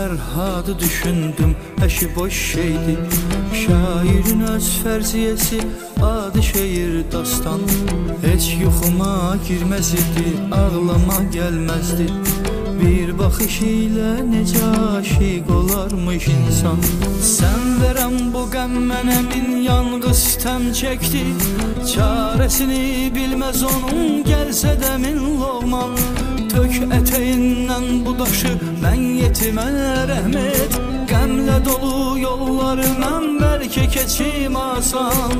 Fərhadı düşündüm, əşi boş şeydi. Şairin öz fərziyəsi, adı şeir dastan. Heç yuxuma girməz idi, ağlama gəlməzdi. Bir baxış ilə necə aşiq olarmış insan. Sən verən bu qəm mənə min yanğız təm çəkdi. Çarəsini bilməz onun, gəlsə də min loğman. Tök ətəyindən bu daşı, mən yetimə rəhm et. Qəmlə dolu yolları mən bəlkə keçim asan.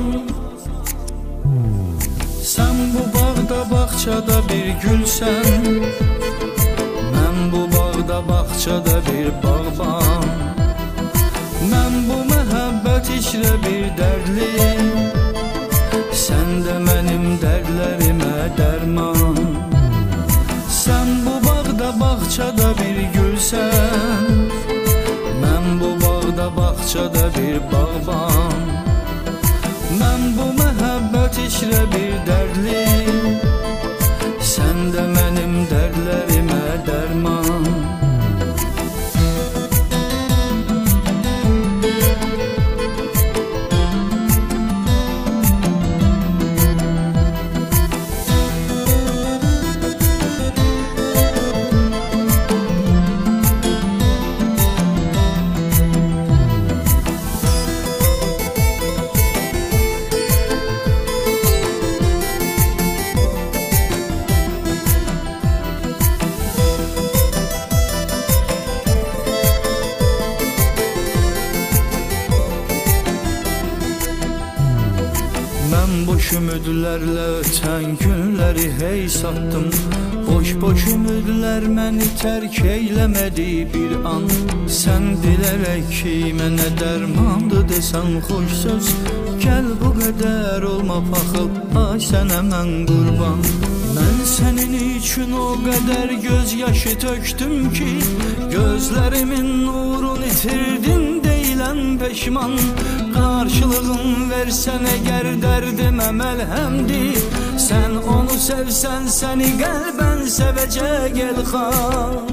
Sən bu bağda, bağçada bir gülsən, mən bu bağda, bağçada bir bağban. Mən bu məhəbbət içrə bir dərdli, sən də mənim dərdlərimə dərman. Sən bu bağda, bağçada bir gülsən, mən bu bağda, bağçada bir bağban. Mən bu məhəbbət içrə bir dərdli, sən də mənim dərdlərimə dərman. Mən boş ümidlərlə ötən günləri hey satdım. Boş ümidlər məni tərk eyləmədi bir an. Sən dilərək ki, mənə dərmandı desən xoş söz. Gəl bu qədər olma paxıl, ay sənə mən qurban. Mən sənin üçün o qədər göz yaşı töktüm ki, gözlərimin nurunu itirdin deyilən peşman. Qarşılığın versən əgər dərdimə məlhəmdir, sən onu sevsən səni qəlbən sevəcək elxan.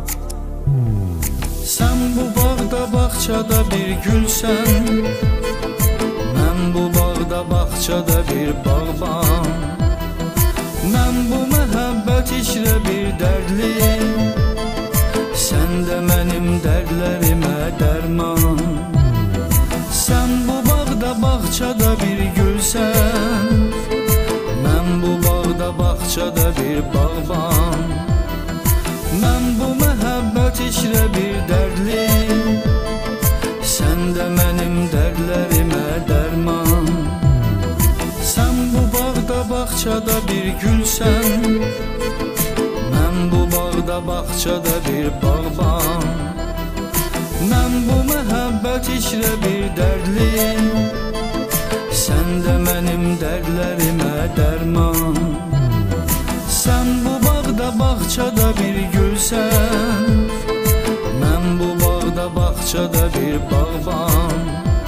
Sən bu bağda, bağçada bir gülsən, mən bu bağda, bağçada bir bağban. Mən bu məhəbbət içrə bir dərdli, sən də mənim dərdlərimə dərman. Sən bu bağda, bağçada bir gülsən, mən bu bağda, bağçada bir bağban. Mən bu məhəbbət içrə bir dərdli, sən də mənim dərdlərimə dərman. Sən bu bağda, bağçada bir gülsən, mən bu bağda, bağçada bir bağban. Mən bu məhəbbət içrə bir dərdli, sən də mənim dərdlərimə dərman. Sən bu bağda, bağçada bir gülsən, mən bu bağda, bağçada bir bağban.